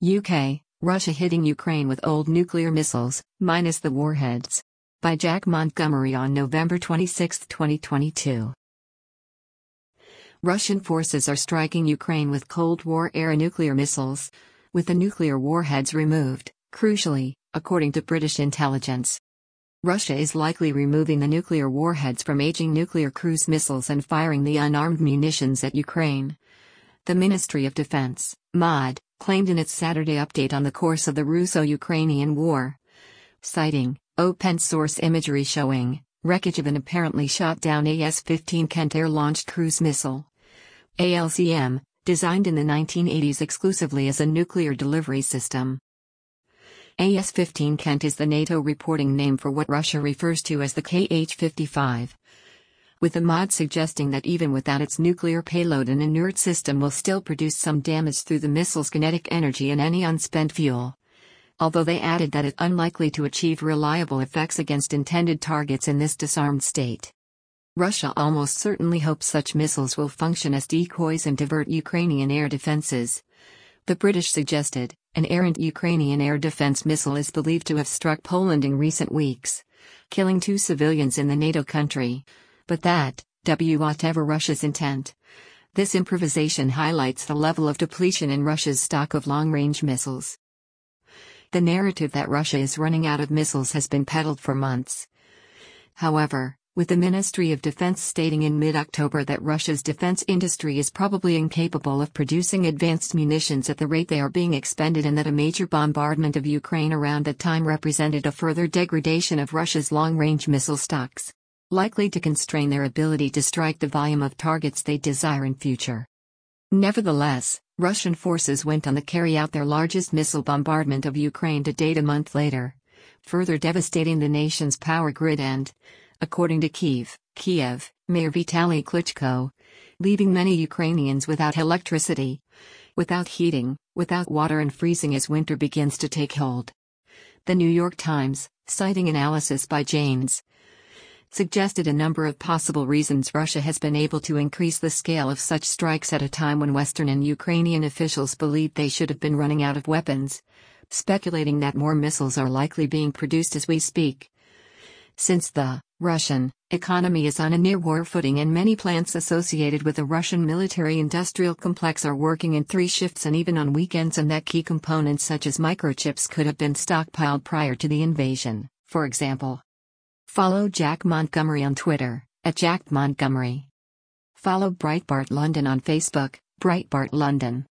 UK, Russia hitting Ukraine with old nuclear missiles, minus the warheads. By Jack Montgomery on November 26, 2022. Russian forces are striking Ukraine with Cold War-era nuclear missiles, with the nuclear warheads removed, crucially, according to British intelligence. Russia is likely removing the nuclear warheads from aging nuclear cruise missiles and firing the unarmed munitions at Ukraine. The Ministry of Defense, MOD, claimed in its Saturday update on the course of the Russo-Ukrainian war, citing open-source imagery showing wreckage of an apparently shot-down AS-15 Kent air-launched cruise missile. ALCM, designed in the 1980s exclusively as a nuclear delivery system. AS-15 Kent is the NATO reporting name for what Russia refers to as the Kh-55. With the MOD suggesting that even without its nuclear payload, an inert system will still produce some damage through the missile's kinetic energy and any unspent fuel. Although they added that it's unlikely to achieve reliable effects against intended targets in this disarmed state. Russia almost certainly hopes such missiles will function as decoys and divert Ukrainian air defenses. The British suggested, an errant Ukrainian air defense missile is believed to have struck Poland in recent weeks, killing 2 civilians in the NATO country. But that, whatever Russia's intent, this improvisation highlights the level of depletion in Russia's stock of long-range missiles. The narrative that Russia is running out of missiles has been peddled for months. However, with the Ministry of Defense stating in mid-October that Russia's defense industry is probably incapable of producing advanced munitions at the rate they are being expended, and that a major bombardment of Ukraine around that time represented a further degradation of Russia's long-range missile stocks, likely to constrain their ability to strike the volume of targets they desire in future. Nevertheless, Russian forces went on to carry out their largest missile bombardment of Ukraine to date a month later, further devastating the nation's power grid and, according to Kiev Mayor Vitaly Klitschko, leaving many Ukrainians without electricity, without heating, without water, and freezing as winter begins to take hold. The New York Times, citing analysis by Janes, suggested a number of possible reasons Russia has been able to increase the scale of such strikes at a time when Western and Ukrainian officials believed they should have been running out of weapons, speculating that more missiles are likely being produced as we speak. Since the Russian economy is on a near-war footing and many plants associated with the Russian military-industrial complex are working in 3 shifts and even on weekends, and that key components such as microchips could have been stockpiled prior to the invasion, for example. Follow Jack Montgomery on Twitter, @JackMontgomery. Follow Breitbart London on Facebook, Breitbart London.